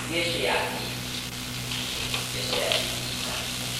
约书亚记第1章，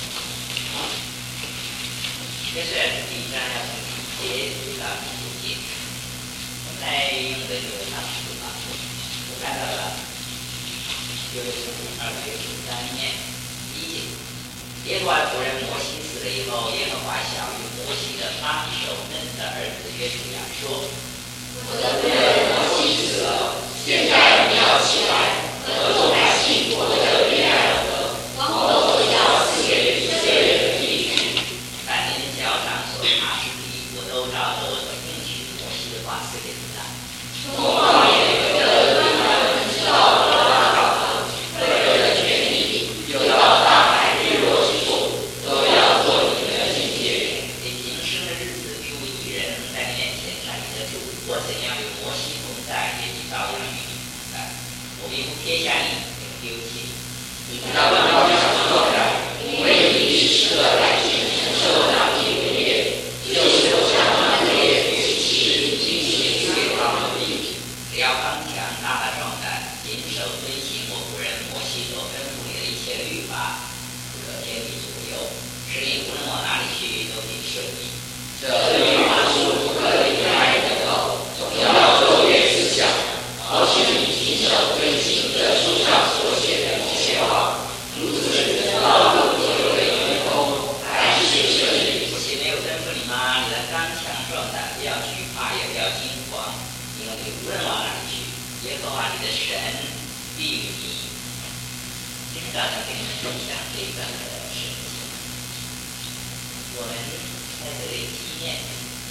约书亚记第1章要从第1节读到第9节。我们来用这个当时吧，我看到了约书亚记2章里面第1节，耶和华仆人摩西死了以后，耶和华晓谕摩西的帮手嫩的儿子约书亚说：“ 我的仆人摩西死了，现在你要起来，和众百姓过着约旦河，往我所要赐给以色列的地去。 凡你的脚掌所踏之地，我都照着我所应许摩西的话赐给你了。 从旷野得的地方，直到罗大河，个人的全地，有到大海日落之处，都要做你的境界。 你平生的日子，必无一人在你面前站立得住。我怎样与摩西同在，也必照样与你同在。我必不撇下你，也不丢弃你。 你要高举作来，因为你必使个百姓承受那地为业，就是我将那业与其经济赐给他们的地。 只要刚强，大大壮胆，谨守遵行我仆人摩西所吩咐你的一切律法，不可偏离左右，使你无论往哪里去都必顺利。 这律法书不可离开你的口，总要昼夜思想，好使你谨守遵行这书上所写的一切话，如此道路就会圆通，凡事顺利。 我岂没有吩咐你吗？你的刚强壮胆，不要惧怕，也不要惊慌，因为你无论往哪里去，耶和华你的神必与你。今天早上跟你们分享这一段的圣经，我们在这里纪念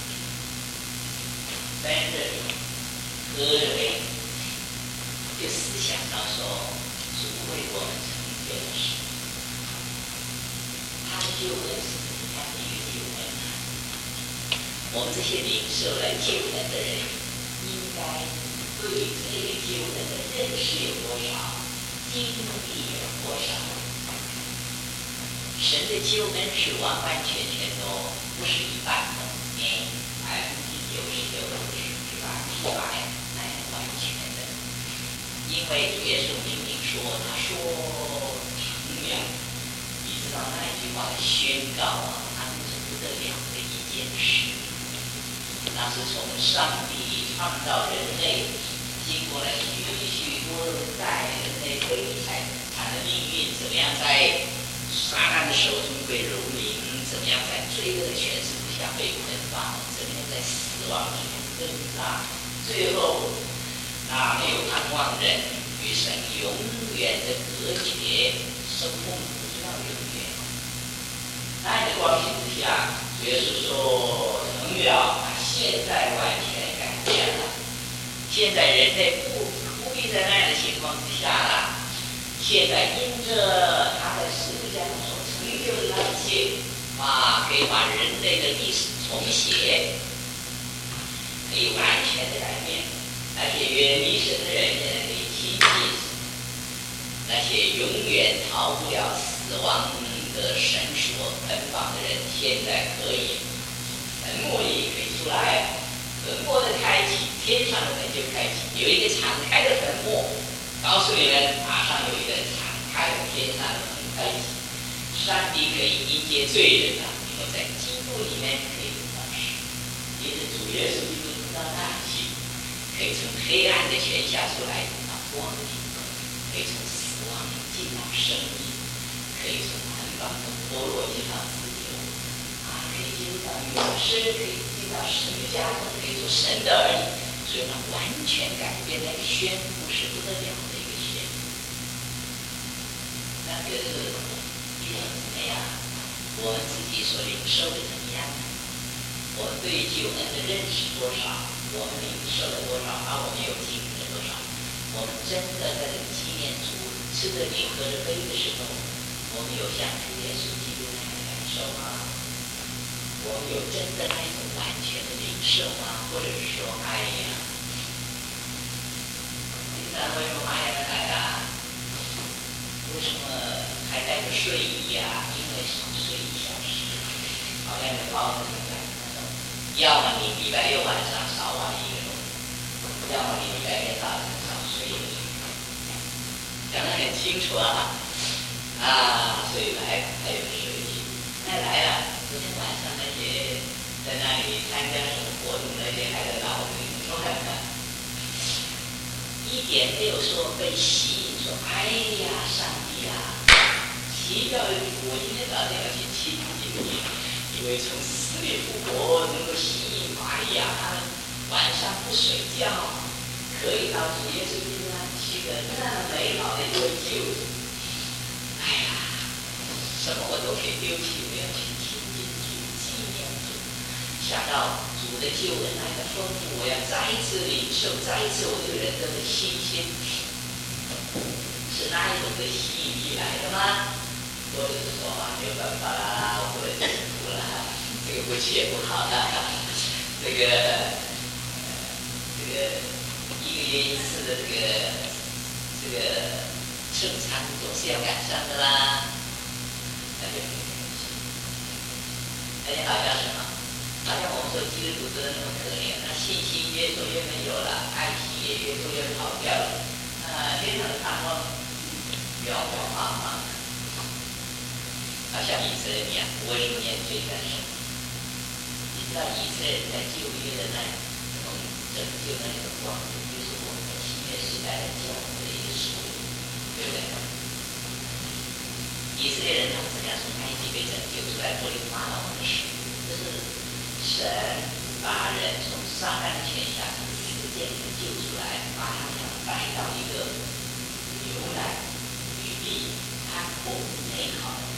在这里喝着杯，就思想到说主为我们成就的事，他的救恩是怎样的一个救恩呢？我们这些领受了救恩的人，应该对这个救恩的认识有多少，经历有多少？神的救恩是完完全全的，不是一半的，99%是100%乃完全的。因为主耶稣明明说，他说成了，你知道那一句话的宣告啊，那是不得了的一件事。那是从上帝创造人类，经过了许多代人类悲惨的命运，怎么样在撒旦的手中被蹂躏，怎么样在罪恶的权势之下被捆绑，怎么样在死亡里面挣扎，最后那没有盼望人与神永远的隔绝，生命不知道永远。在这光景之下，耶稣说成了，现在完全改变了。现在人类不必在那样的情况之下了。现在因着他在十字架上所成就的那一切，可以把人类的历史重写，可以完全的改变。那些远离神的人现在可以亲近神，那些永远逃不了死亡的神所捆绑的人，现在可以坟墓里可以出来，坟墓的开启，天上的门就开启，有一个敞开的坟墓。告诉你们，马上有一个敞开的天上的门开启，上帝可以迎接罪人因为在基督里面可以得到神，因着主耶稣基督得到大气，可以从黑暗的权下出来得到光明，可以从死亡进到生命，可以从捆绑中脱落进到自由，可以进入到永生，可以进到神的家中，可以做神的儿女，所以呢，完全改变那个宣布是不得了的一个宣布。那个一定怎么样？我们自己所领受的怎么样呢？我们对救恩的认识多少？我们领受了多少？我们有经历了多少？我们真的在这个纪念主吃着饼喝着杯的时候，我们有像主耶稣基督那样的感受吗？我们有真的那一种完全的领受吗？或者是说，为什么玛雅来啊？为什么还带着睡衣啊？因为少睡1小时，好像在报纸里面那种，要么你礼拜6晚上少玩1个钟，要么你礼拜天早上少睡1个钟。 讲得很清楚所以还有水情，来了。昨天晚上那些在那里参加什么活动那些还在闹一点没有说被吸引，说哎呀，上帝奇妙的主，我今天早上要去亲近你，因为从死里复活能够吸引玛利亚，他们晚上不睡觉，可以到主耶稣基督那去的那么美好的一位救主。哎呀，什么我都可以丢弃，我要去亲近主，纪念主，想到主的救恩来的丰富，我要再一次领受，再一次我这个人的信心，是哪一种的吸引力来的吗？或者是说没有办法啦，或者是苦啦，这个不去也不好啦。这个一个月一次的这个正餐总是要赶上的啦，那就很开心。而且好像什么？好像我们说基督徒真的那么可怜，那信心越做越没有了，爱心也越做越跑掉了，天上的盼望渺渺茫茫。好像以色列一样，我为什么念罪在神？你知道以色列在旧约的那种拯救那种光景，就是我们在新约时代的教会的一个属灵，对不对？以色列人他们怎样从埃及被拯救出来，脱离法老的时代，这是神把人从撒旦的权下，从世界里面救出来，把他们带到一个牛奶与蜜宽阔美好的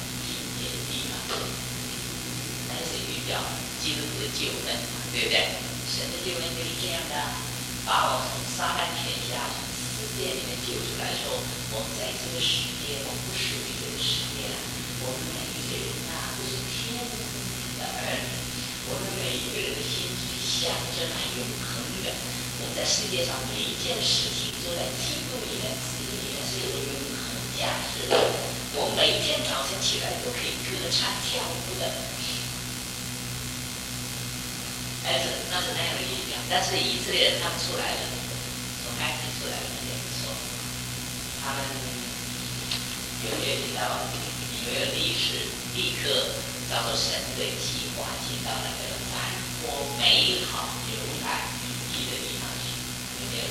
那是预表基督徒的救恩，对不对？神的救恩就是这样的，把我们从撒旦权下、从世界里面救出来说，我们在这个世界，我们不属于这个世界了。我们每一个人都是天父的儿女，我们每一个人的心是象征永恒的。我们在世界上每一件事情都在基督里面、子里面是有永恒价值的。我们每天早晨起来都可以歌唱跳舞的，那是那样的意象。但是以色列人他们出来了，从埃及出来了，也不错。他们有些比较因为历史立刻叫做神的计划进到那个繁多美好牛奶与蜜的地方去，有没有？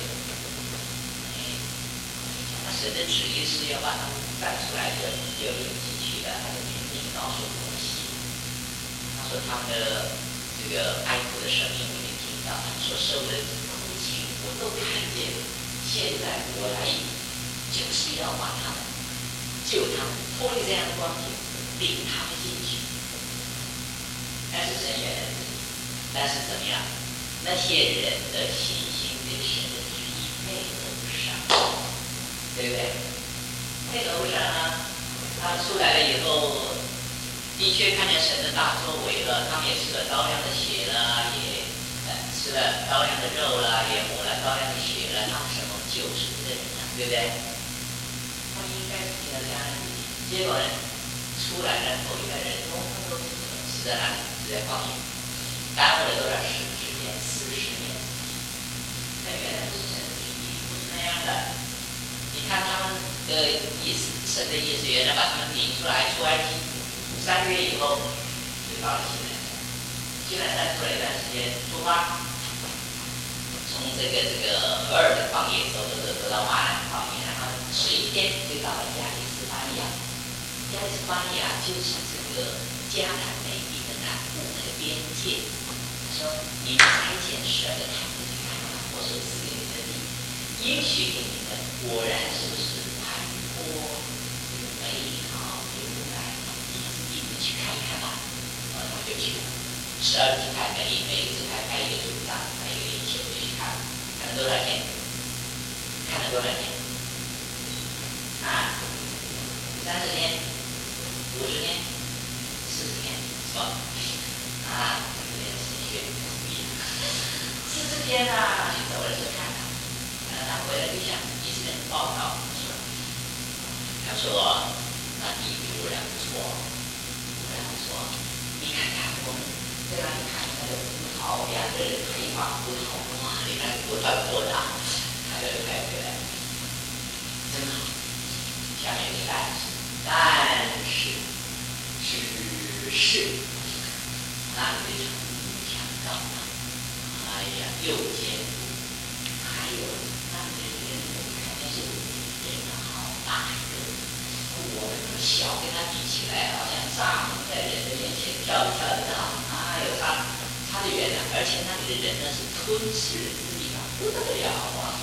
那神的旨意是要把他们带出来的，就有进去的，他的命令告诉摩西，他说他们的这个哀哭的声音我已经听到，他们所受的苦情我都看见了。现在我来就是要把他们救他们脱离这样的光景，领他们进去。但是神原来但是怎么样？那些人的信心跟神的旨意配合不上，对不对？配合不上他出来了以后，的确看见神的大作为了，他们也吃了高粱的血了，也吃了高粱的肉了，也抹了高粱的血了，他们是蒙救赎的人对不对？他们应该是这样的，结果呢，出来了头一代人通通都死在哪里？死在旷野，耽误了多少时间？40年。那原来不是神的旨意，不是那样的。你看他们的意思，神的意思原来把他们领出来，出埃及3个月以后，就到了西奈山。西奈山出来一段时间，出发，从这个俄尔的旷野走到马兰旷野，然后11天就到了加利斯巴尼亚。加利斯巴尼亚就是这个迦南美地的南部那个边界。他说：“你们差遣12个探子去看看我所赐给你的地，应许给你的，果然是不是盘坡美好牛奶？你们去看一看吧。”他们就去了。12支派每一支派派一个组长，派一个领袖去看，看了多少天？看了多少天？30天、50天、40天，是吧？这边神学不一样。40天去走了就看他回来就向以色列人报告说，他说：“那地果然不错，果然不错。你看看我们在那里看那个葡萄，2个人可以把葡萄，哇，你看葡萄多大，他就带回来，真好。 是那里的强高啊，哎呀，又坚固，还有那里的人，肯定是人好大一个，我们小跟他比起来，好像蚱蜢在人的面前跳一跳的啊，哎呦，差得远了，而且那里的人呢是吞噬人的地方不得了啊！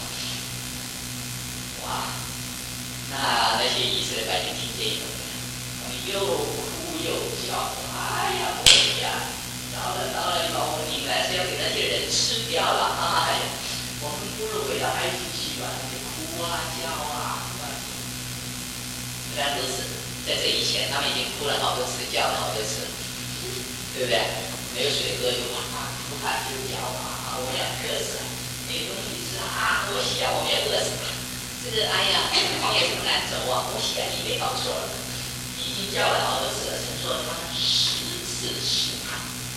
哇，那些以色列百姓听见以后，又哭又叫，哎呀，我呀，到了以后，你们是要给那些人吃掉了，哎呀，我们不如回到埃及去吧，哭啊叫啊，虽然如此，在这以前他们已经哭了好多次，叫了好多次，对不对？没有水喝就哇哭喊就叫啊，我要渴死了，没东西吃啊，我想我们要饿死了。这个哎呀，荒野这么难走啊，我想你没搞错了，已经叫了好多次了，神说他10次试探，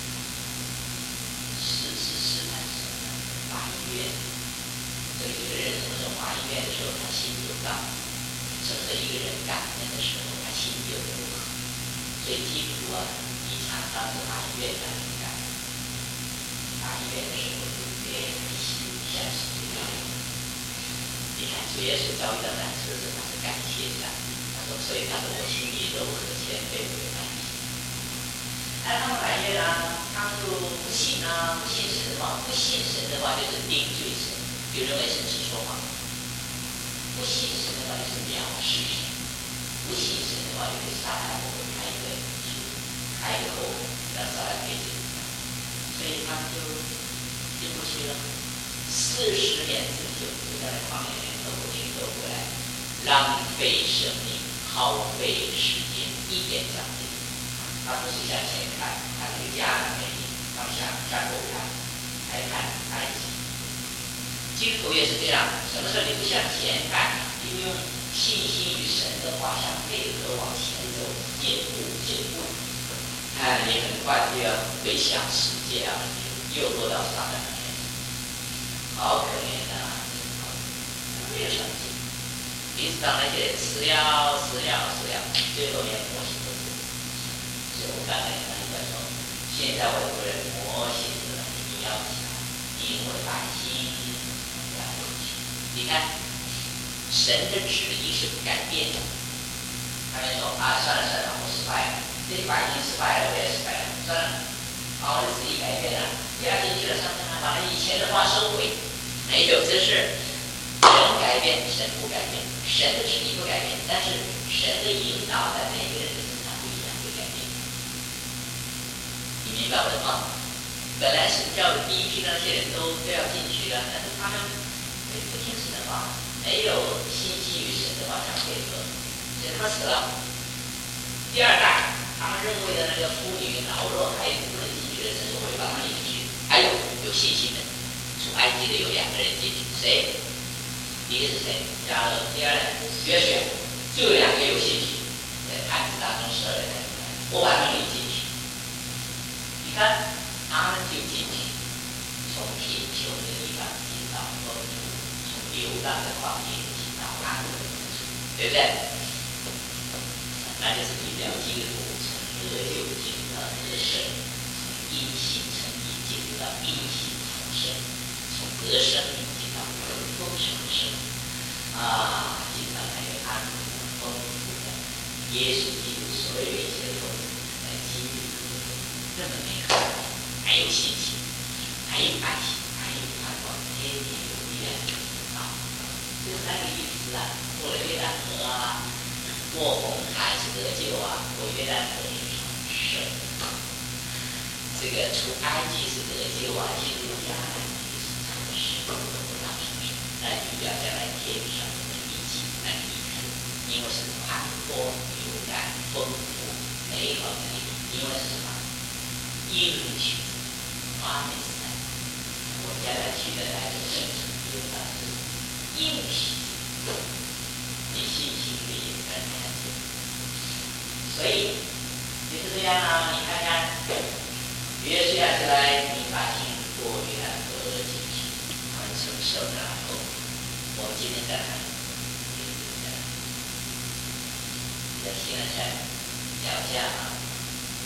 发医院。所以一个人什么时候发医院的时候，他心就到；任何一个人感恩的时候，他心就柔和。所以基督徒啊，你常常是发医院的灵感，发医院的时候就越开心，像是这样。你看主耶稣遭遇到难处的时候，他是感谢神，所以他说我心里柔和谦卑，我有耐心。那他们反应呢？他们就不信啊，不信神的话，不信神的话就是定罪神，就认为神是说谎；不信神的话就是藐视神；不信神的话就是撒旦魔鬼开一个口，让撒旦可以进。所以他们就进不去了。40年之久，就在旷野里面走过去走过来，浪费生命，耗费时间，一点长进。他不是向前看，他是迦南美地，他们向后看，还看埃及。基督徒也是这样，什么时候你不向前看，你不用信心与神的话相配合往前走，进步，哎，你很快就要对向世界啊，又落到撒旦的面前，好可怜啊！没有成绩，一直到那些吃了，最后连摩西都不。所以我刚才跟他说，现在我的人摩西是你要想，因为百姓要回去。你看，神的旨意是不改变的。他们说啊，算了，我失败了，这些百姓失败了，我也失败了，算了，把我的旨意改变了。第二天去了上天堂，把以前的话收回，没有这事。人改变，神不改变，神的旨意不改变，但是神的引导在每个人的身上不一样，会改变。你明白我的话？本来是叫第一批那些人都要进去了，但是他们不听神的话，没有信心与神的话相配合，所以他们死了。第二代，他们认为的那个妇女老弱孩子不能进去的，神会把他们引进去。还有信心的，出埃及的有2个人进去，谁？第一个是谁？加勒，第二呢？约书亚，就有2个有信心，在探子当中12人我把他们领进去。你看，他们就进去，从贫穷的地方进到丰足，从流浪的旷野进到安稳的住，对不对？那就是你了基督徒从得救进入到得胜，从因信称义进入到因信重生，从得生命进到得丰盛的生命。进到那个安稳的、丰富的耶稣基督所有一切的丰富，来经历这么美好，还有信心，还有爱心，还有盼望，天天有力量就是那个意思啊。过了约旦河啊，过红海是得救啊，过约旦河是重生。这个出埃及是得救啊，进入迦南地是重生，那预表将来天上的一起那个意思，因为是宽阔、勇敢、丰富、美好的地方，因为是什么？应许阿美斯坦，我将来去的来的圣城，因为它是应许，你信心可以看见。所以就是这样啊，你看看，约书亚就来明百姓过约旦河进去，他们承受然后。我们今天在看，在西南山脚下啊，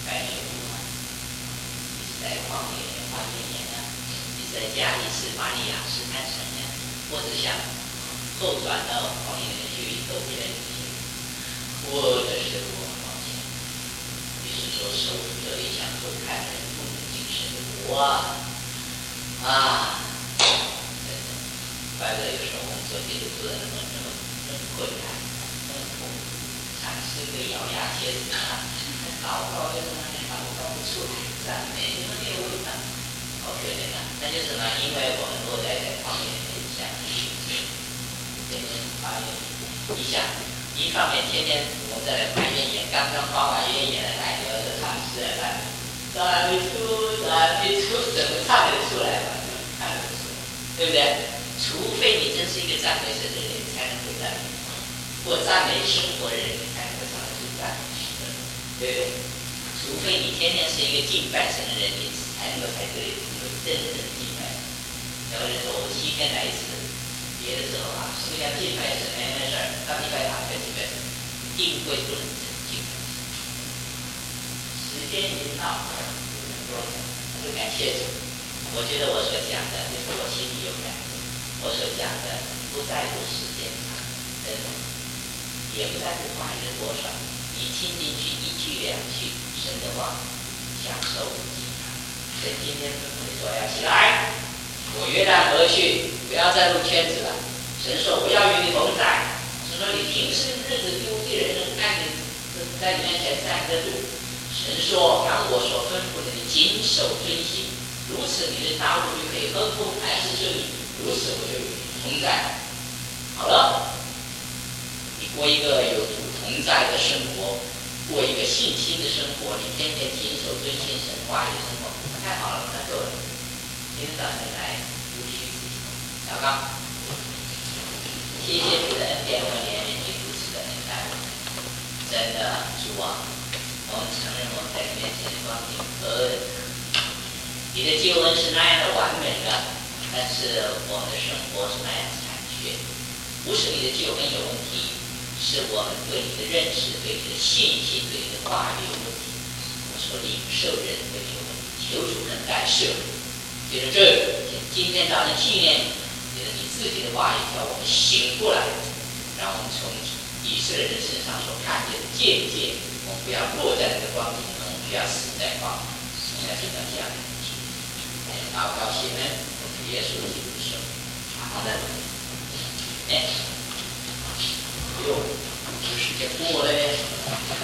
白水湖啊，你是在旷野花园园啊，你是在家里是玛利亚是坛城呀，或者像后转到旷野去都别人或者是我往前，于是说守住这里向后看人不能精神的国啊，真的，怪不得有时候我们做基督徒的那么困难，那么痛苦，尝试被咬牙切齿啊，祷告就是那里祷告不出来，赞美你们没有味道，好可怜啊！那就是什么？因为我们落在旷野里像天天发愿，你想。一方面，天天我们在来排怨言，刚刚发完怨言的来，有的唱诗啊，唱没出，怎么唱得出来嘛？看得出来，对不对？除非你真是一个赞美神的人，你才能会赞美；或赞美生活的人，你才能会唱得出赞美诗的，对不对？除非你天天是一个敬拜神的人，你才能够在这里真正敬拜。有人说我7天来一次。别的时候啊，是不是要敬拜神？没事儿，到礼拜堂再敬拜神，定会不能敬拜神。时间已经到，就感谢主。我觉得我所讲的，就是我心里有感觉。我所讲的不在乎时间长，真的，也不在乎话语多少。你听进去1句2句，神的话享受极长。神今天吩咐你说要起来。我约旦河去，不要再入圈子了。神说我要与你同在。神说你平时日子丢弃人生，看你在你面前站得住。神说让我所吩咐的你谨守遵行，如此你的道路就可以亨通，凡事顺利。如此我就与你同在。好了，你过一个有主同在的生活，过一个信心的生活，你天天谨守遵行神话语的生活，太好了，那够了。今天早晨来无需祷告，谢谢主的恩典和怜悯，你如此的恩待我们。真的，主啊，我们承认我们在你面前的光景何等可怜。你的救恩是那样的完美的，但是我们的生活是那样残缺。不是你的救恩有问题，是我们对你的认识、对你的信心、对你的话语有问题。我说领受人对你有问题，求主能改赦。接着今天早上纪念你自己的话语，叫我们醒过来，让我们从以色列人身上所看见的见解，我们不要落在这个光景中，我们不要死在光景。现在听到这样的问题，祷告谢恩，我们耶稣基督说，好的，这时间过了呢。